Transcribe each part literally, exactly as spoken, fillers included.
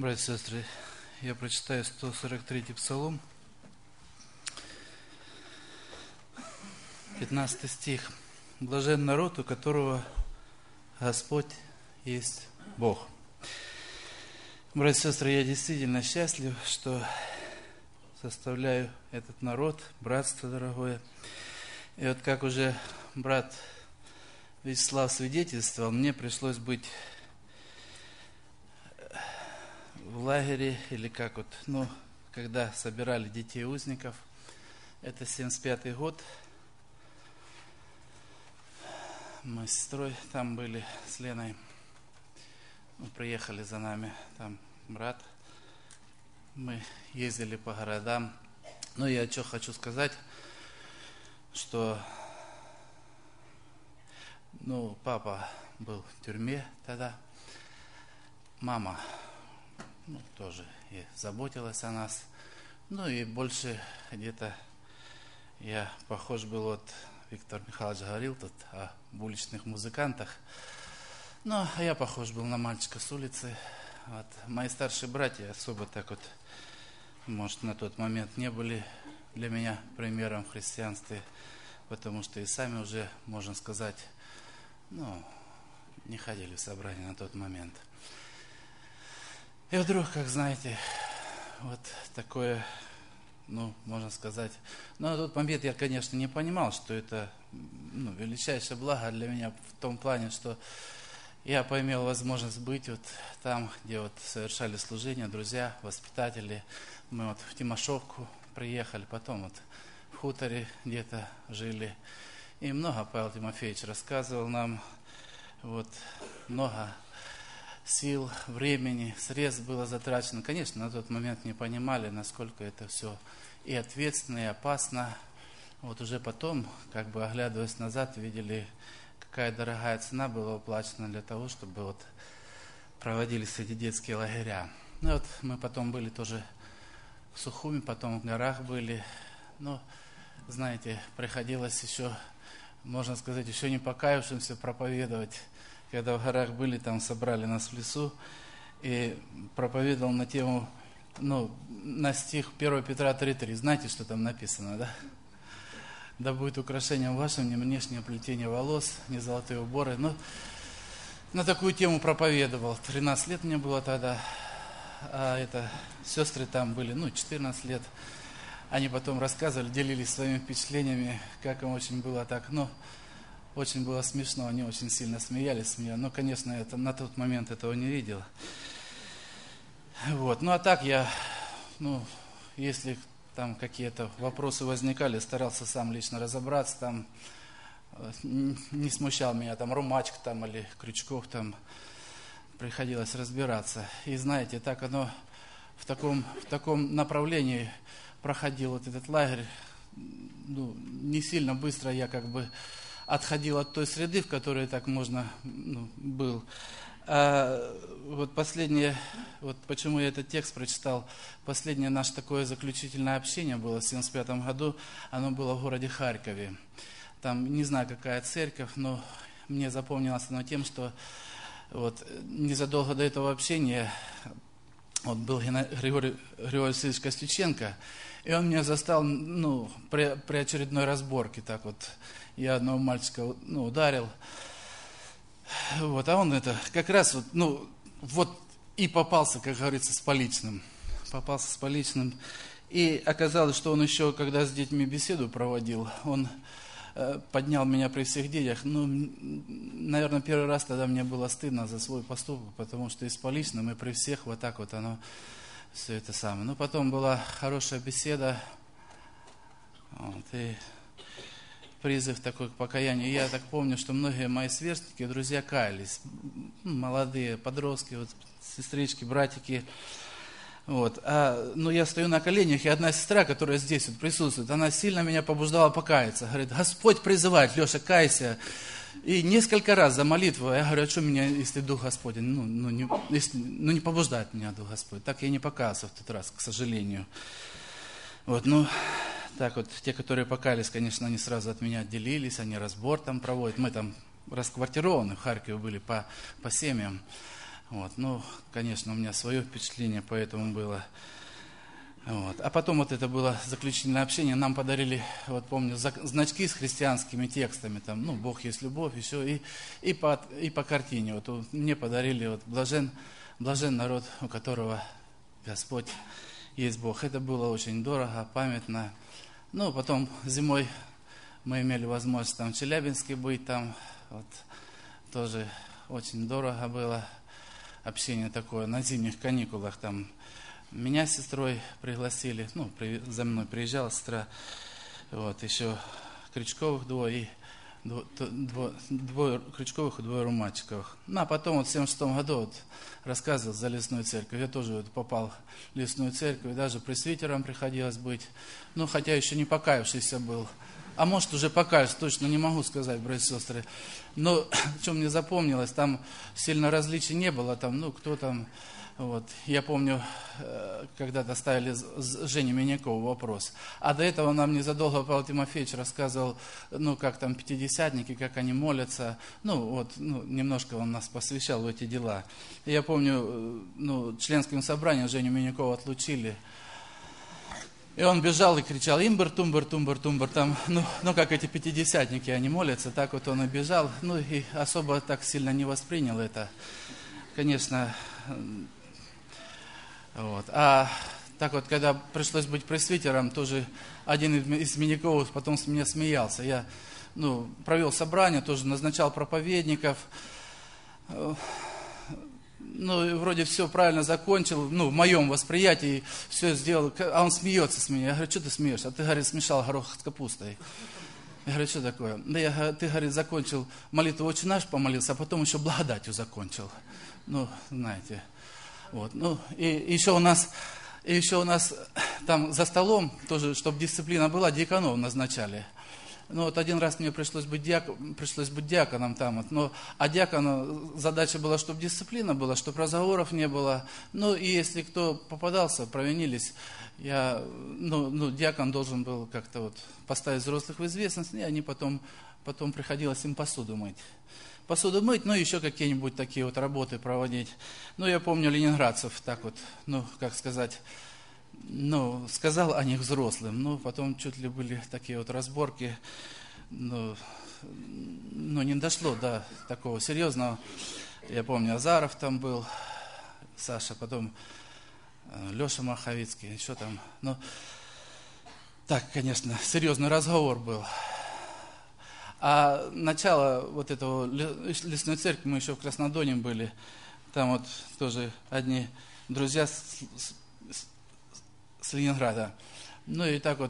Братья и сестры, я прочитаю сто сорок третий Псалом, пятнадцатый стих. «Блажен народ, у которого Господь есть Бог». Братья и сестры, я действительно счастлив, что составляю этот народ, братство дорогое. И вот как уже брат Вячеслав свидетельствовал, мне пришлось быть в лагере, или как вот, ну, когда собирали детей узников, это семьдесят пятый год, мы с сестрой там были, с Леной, мы приехали за нами, там брат, мы ездили по городам. Ну, я что хочу сказать, что, ну, папа был в тюрьме тогда, мама, ну, тоже и заботилась о нас. Ну и больше где-то я похож был, вот Виктор Михайлович говорил тут о уличных музыкантах. Ну, а я похож был на мальчика с улицы. Вот. Мои старшие братья особо так вот, может, на тот момент не были для меня примером в христианстве, потому что и сами уже, можно сказать, ну, не ходили в собрание на тот момент. И вдруг, как знаете, вот такое, ну, можно сказать, но на тот момент я, конечно, не понимал, что это, ну, величайшее благо для меня в том плане, что я поимел возможность быть вот там, где вот совершали служение, друзья, воспитатели. Мы вот в Тимошовку приехали, потом вот в хуторе где-то жили. И много Павел Тимофеевич рассказывал нам, вот много сил, времени, средств было затрачено. Конечно, на тот момент не понимали, насколько это все и ответственно, и опасно. Вот уже потом, как бы оглядываясь назад, видели, какая дорогая цена была уплачена для того, чтобы вот проводились эти детские лагеря. Ну вот мы потом были тоже в Сухуми, потом в горах были. Но, знаете, приходилось еще, можно сказать, еще не покаявшимся проповедовать. Когда в горах были, там собрали нас в лесу, и проповедовал на тему, ну, на стих первого Петра три три. Знаете, что там написано, да? «Да будет украшением вашим не внешнее плетение волос, не золотые уборы». Ну, на такую тему проповедовал. тринадцать лет мне было тогда, а это, сестры там были, ну, четырнадцать лет. Они потом рассказывали, делились своими впечатлениями, как им очень было так, ну, очень было смешно, они очень сильно смеялись с меня. Но, конечно, это, на тот момент этого не видел. Вот. Ну, а так я, ну, если там какие-то вопросы возникали, старался сам лично разобраться, там, не смущал меня там Румачка там или Крючков там, приходилось разбираться. И знаете, так оно в таком, в таком направлении проходил вот этот лагерь. Ну, не сильно быстро я как бы отходил от той среды, в которой так можно, ну, был. А вот последнее, вот почему я этот текст прочитал, последнее наше такое заключительное общение было в семьдесят пятом году, оно было в городе Харькове. Там, не знаю, какая церковь, но мне запомнилось оно тем, что вот незадолго до этого общения вот был Григорий Григорий Васильевич Костюченко, и он меня застал, ну, при, при очередной разборке, так вот, я одного мальчика, ну, ударил, вот, а он это, как раз вот, ну, вот и попался, как говорится, с поличным, попался с поличным, и оказалось, что он еще, когда с детьми беседу проводил, он э, поднял меня при всех детях, ну, наверное, первый раз тогда мне было стыдно за свой поступок, потому что и с поличным, и при всех вот так вот оно, все это самое. Ну, потом была хорошая беседа, вот, и призыв такой к покаянию. Я так помню, что многие мои сверстники, друзья, каялись, молодые, подростки, вот, сестрички, братики. Вот. А, ну, я стою на коленях, и одна сестра, которая здесь вот присутствует, она сильно меня побуждала покаяться. Говорит: Господь призывает, Леша, кайся. И несколько раз за молитву я говорю: а что меня, если Дух Господень, ну, ну, не, если, ну, не побуждает меня Дух Господь. Так я не покаялся в тот раз, к сожалению. Вот, ну, так вот, те, которые покаялись, конечно, они сразу от меня отделились, они разбор там проводят. Мы там расквартированы в Харькове были по, по семьям. Вот. Ну, конечно, у меня свое впечатление по этому было. Вот. А потом вот это было заключительное общение, нам подарили, вот помню, значки с христианскими текстами, там, ну, Бог есть любовь, еще, и, и, по, и по картине, вот мне подарили, вот, блажен, блажен народ, у которого Господь есть Бог. Это было очень дорого, памятно. Ну, потом зимой мы имели возможность там в Челябинске быть, там, вот, тоже очень дорого было общение такое, на зимних каникулах, там, меня с сестрой пригласили, ну, при, за мной приезжала сестра, вот, еще Крючковых двое, и дво, дво, двое Крючковых и двое Руматчиковых. Ну, а потом вот в семьдесят шестом году вот, рассказывал за лесную церковь, я тоже вот, попал в лесную церковь, даже пресвитером приходилось быть, ну, хотя еще не покаявшийся был, а может уже покаялся, точно не могу сказать, братья и сестры, но что мне запомнилось, там сильно различий не было, там, ну, кто там... Вот. Я помню, когда-то ставили Жене Минякову вопрос. А до этого нам незадолго Павел Тимофеевич рассказывал, ну, как там пятидесятники, как они молятся. Ну, вот, ну, немножко он нас посвящал в эти дела. Я помню, ну, членским собранием Женю Минякову отлучили. И он бежал и кричал: имбр, тумбр, тумбр, тумбр. Там, ну, ну, как эти пятидесятники, они молятся, так вот он и бежал. Ну, и особо так сильно не воспринял это. Конечно... Вот. А так вот, когда пришлось быть пресвитером, тоже один из Миняковых потом с меня смеялся. Я, ну, провел собрание, тоже назначал проповедников. Ну, вроде все правильно закончил, ну, в моем восприятии все сделал. А он смеется с меня. Я говорю: что ты смеешься? А ты, говорит, смешал горох с капустой. Я говорю: что такое? Да я, ты, говорит, закончил молитву «Отче наш», помолился, а потом еще благодатью закончил. Ну, знаете. Вот. Ну, и еще у нас, и еще у нас там за столом, тоже, чтобы дисциплина была, диаконов назначали. Ну, вот один раз мне пришлось быть, диак... пришлось быть диаконом там. Вот. Но, а диакону задача была, чтобы дисциплина была, чтобы разговоров не было. Ну, и если кто попадался, провинились, я, ну, ну, диакон должен был как-то вот поставить взрослых в известность, и они потом, потом приходилось им посуду мыть. Посуду мыть, ну, еще какие-нибудь такие вот работы проводить. Ну, я помню ленинградцев, так вот, ну, как сказать, ну, сказал о них взрослым, ну, потом чуть ли были такие вот разборки, ну, ну, не дошло до такого серьезного. Я помню, Азаров там был, Саша, потом Леша Маховицкий, еще там, ну, так, конечно, серьезный разговор был. А начало вот этого лесной церкви, мы еще в Краснодоне были, там вот тоже одни друзья с, с, с Ленинграда. Ну и так вот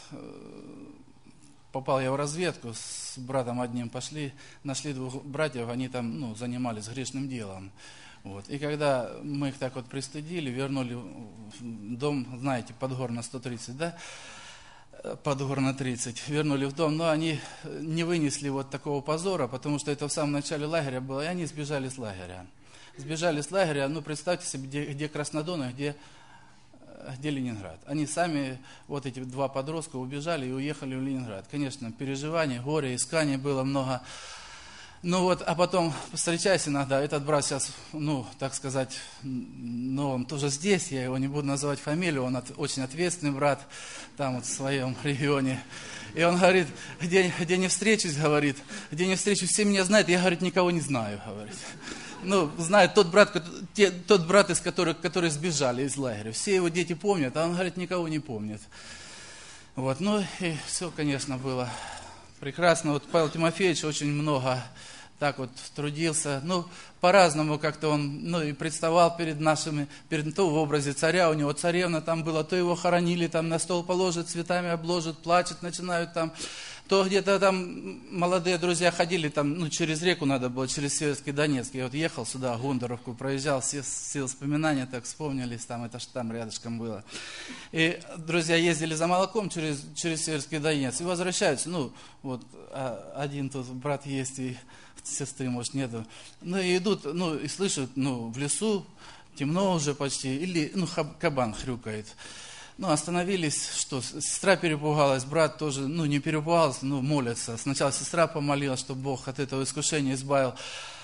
попал я в разведку, с братом одним пошли, нашли двух братьев, они там, ну, занимались грешным делом. Вот. И когда мы их так вот пристыдили, вернули в дом, знаете, Подгорно сто тридцать, да? Подгорно тридцать, вернули в дом, но они не вынесли вот такого позора, потому что это в самом начале лагеря было, и они сбежали с лагеря. Сбежали с лагеря, ну, представьте себе, где, где Краснодон, а где, где Ленинград. Они сами, вот эти два подростка, убежали и уехали в Ленинград. Конечно, переживаний, горя, исканий было много. Ну вот, а потом встречаюсь иногда, этот брат сейчас, ну, так сказать, ну, он тоже здесь, я его не буду называть фамилию, он от, очень ответственный брат, там вот в своем регионе. И он говорит: где, где не встречусь, говорит, где не встречусь, все меня знают, я, говорит, никого не знаю, говорит. Ну, знает тот брат, те, тот брат, из которых, которые сбежали из лагеря, все его дети помнят, а он, говорит, никого не помнит. Вот, ну, и все, конечно, было прекрасно. Вот Павел Тимофеевич очень много так вот трудился, ну, по-разному как-то он, ну, и представал перед нашими, перед, то в образе царя, у него царевна там была, то его хоронили, там на стол положат, цветами обложат, плачут, начинают там, то где-то там молодые друзья ходили, там, ну, через реку надо было, через Северский Донецк, я вот ехал сюда, Гундоровку, проезжал, все, все воспоминания так вспомнились, там, это ж там рядышком было. И друзья ездили за молоком через, через Северский Донецк и возвращаются, ну, вот, один тут брат есть, и сестры, может, нету. Ну, и идут, ну, и слышат, ну, в лесу, темно уже почти, или, ну, кабан хрюкает. Ну, остановились, что, сестра перепугалась, брат тоже, ну, не перепугался, ну, молится. Сначала сестра помолилась, чтобы Бог от этого искушения избавил.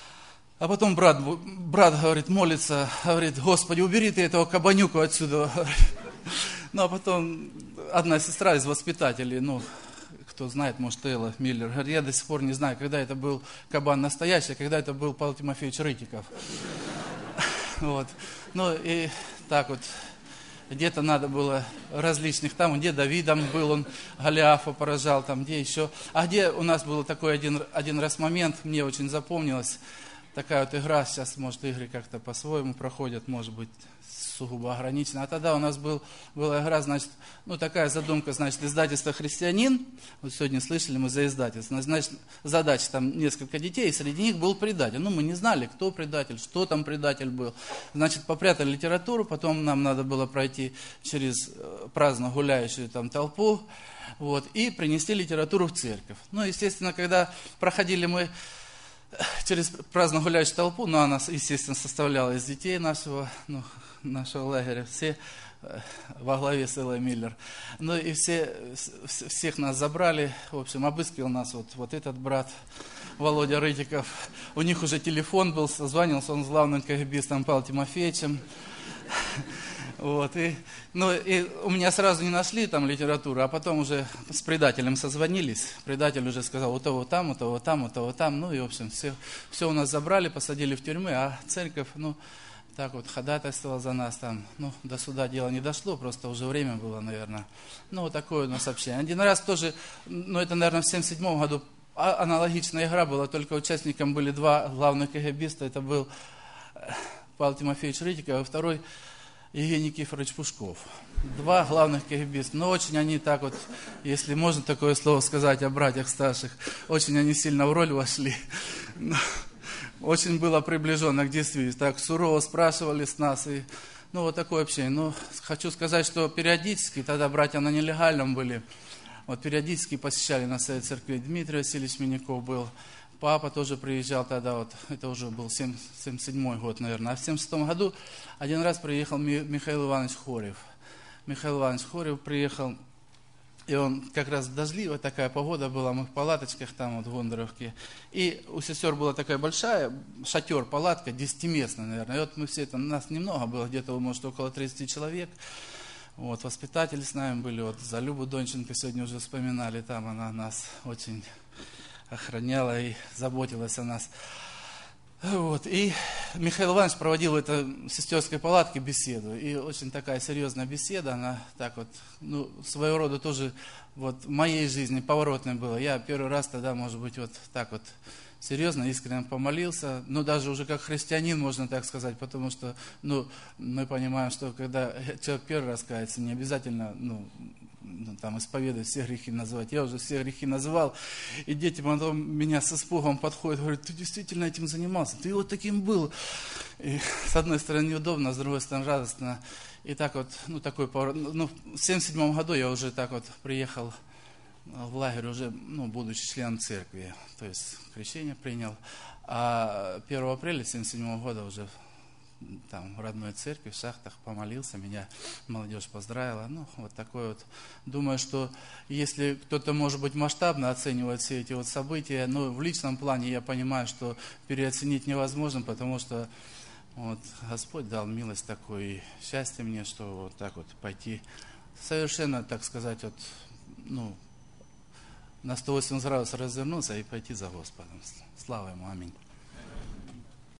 А потом брат, брат говорит, молится, говорит, Господи, убери ты этого кабанюку отсюда. Ну, а потом одна сестра из воспитателей, ну, кто знает, может, Элла Миллер, говорит, я до сих пор не знаю, когда это был кабан настоящий, а когда это был Павел Тимофеевич Рытиков. Вот. Ну, и так вот, где-то надо было различных, там, где Давидом был, он Голиафа поражал, там, где еще. А где у нас был такой один, один раз момент, мне очень запомнилось, такая вот игра, сейчас, может, игры как-то по-своему проходят, может быть, сугубо ограничена. А тогда у нас был, была игра, значит, ну, такая задумка, значит, издательство «Христианин». Вот сегодня слышали мы за издательство. Значит, задача там несколько детей, и среди них был предатель. Ну, мы не знали, кто предатель, что там предатель был. Значит, попрятали литературу, потом нам надо было пройти через праздно гуляющую там толпу, вот, и принести литературу в церковь. Ну, естественно, когда проходили мы через праздно гуляющую толпу, ну, она, естественно, составляла из детей нашего, ну, нашего лагеря, все во главе с Эллой Миллер. Ну, и все, всех нас забрали, в общем, обыскивал нас вот, вот этот брат Володя Рытиков. У них уже телефон был, созванивался он с главным КГБистом Павлом Тимофеевичем. Вот, и, ну, и у меня сразу не нашли там литературу, а потом уже с предателем созвонились. Предатель уже сказал, у того там, у того там, у того там. Ну и, в общем, все, все у нас забрали, посадили в тюрьму, а церковь, ну, так вот ходатайствовала за нас там. Ну, до суда дело не дошло, просто уже время было, наверное. Ну, вот такое у нас общение. Один раз тоже, ну, это, наверное, в семьдесят седьмом году аналогичная игра была, только участникам были два главных КГБиста. Это был Павел Тимофеевич Рытиков, а второй Евгений Никифорович Пушков. Два главных КГБиста. Но очень они так вот, если можно такое слово сказать о братьях старших, очень они сильно в роль вошли. Очень было приближенно к действительности. Так сурово спрашивали с нас. И, ну, вот такое общение. Но хочу сказать, что периодически, тогда братья на нелегальном были, вот периодически посещали на Совет Церкви. Дмитрий Васильевич Миняков был. Папа тоже приезжал тогда, вот, это уже был семьдесят седьмой год, наверное. А в семьдесят шестом году один раз приехал Михаил Иванович Хорев. Михаил Иванович Хорев приехал, и он как раз дождливая такая погода была, мы в палаточках там вот в Гондоровке. И у сестер была такая большая шатер, палатка, десятиместная, наверное. И вот мы все там, нас немного было, где-то, может, около тридцати человек. Вот, воспитатели с нами были, вот за Любу Донченко сегодня уже вспоминали, там она нас очень охраняла и заботилась о нас. Вот. И Михаил Иванович проводил в этой сестерской палатке беседу. И очень такая серьезная беседа, она так вот, ну, своего рода тоже вот в моей жизни поворотной была. Я первый раз тогда, может быть, вот так вот серьезно, искренне помолился. Ну, даже уже как христианин, можно так сказать, потому что, ну, мы понимаем, что когда человек первый раз кается, не обязательно, ну, ну, там, исповедовать, все грехи называть. Я уже все грехи называл, и дети потом меня с испугом подходят, говорят, ты действительно этим занимался, ты вот таким был. И, с одной стороны неудобно, а с другой стороны радостно. И так вот, ну, такой поворот. Ну, в семьдесят седьмом году я уже так вот приехал в лагерь, уже, ну, будучи членом церкви, то есть крещение принял. А первого апреля семьдесят седьмого года уже там в родной церкви, в Шахтах помолился, меня молодежь поздравила. Ну, вот такой вот. Думаю, что если кто-то, может быть, масштабно оценивает все эти вот события, но в личном плане я понимаю, что переоценить невозможно, потому что вот Господь дал милость такую и счастье мне, что вот так вот пойти совершенно, так сказать, вот, ну, на сто восемьдесят градусов развернуться и пойти за Господом. Слава Ему, аминь.